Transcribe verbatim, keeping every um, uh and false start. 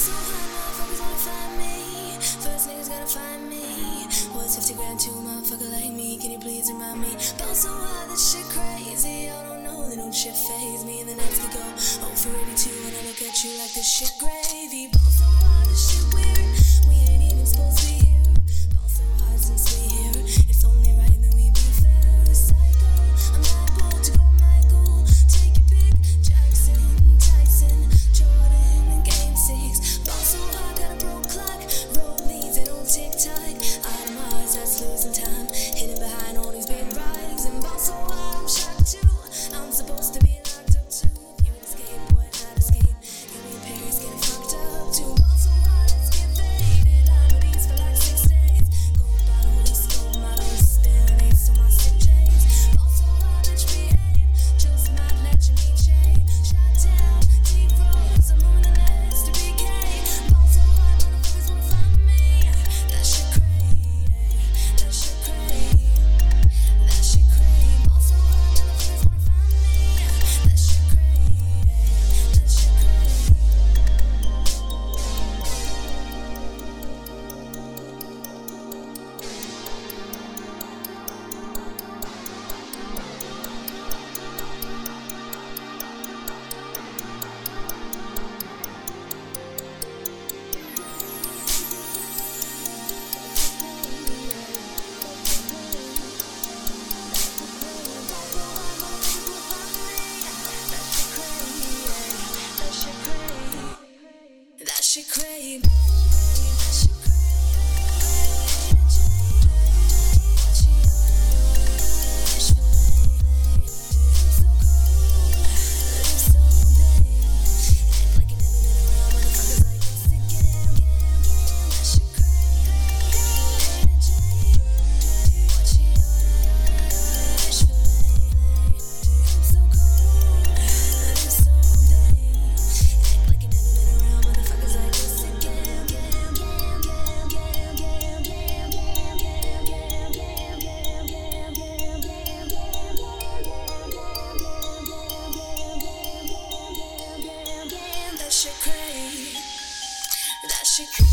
so high, motherfuckers wanna find me. First niggas gotta find me. What's fifty grand to a motherfucker like me? Can you please remind me? Ball so high, this shit crazy. Y'all don't know, they don't shit phase me. And the nights could go oh for eighty-two when I look at you like this shit gravy. Ball so high, this shit weird. We ain't even supposed to be here. Ball so high since we here. It's only right that we be fair. Psycho, I'm liable to go Michael. Take your pick, Jackson, Tyson, Jordan, and Game six. Ball so high, got a broke clock. Rollies and on TikTok. Out of Mars, that's losing time. Hidden behind all these big rides. And ball so high, I'm shocked too. I'm supposed to be locked up too. You escape, boy, not escape. You in Paris getting fucked up too. Ball so high, let's get faded. Liberties for like six days. Gold bottles, gold models, spilling ace on my sick J's. Ball so high, bitch, behave. Just might let you meet Jay. Shot down, deep roads, I'm moving the next to B K. Ball so high, motherfuckers wanna find me. That shit crazy. That shit crazy. That shit crazy. Ball so high, motherfuckers wanna find me. That shit crazy. That shit crazy. That shit crazy. That shit crazy. That shit crazy.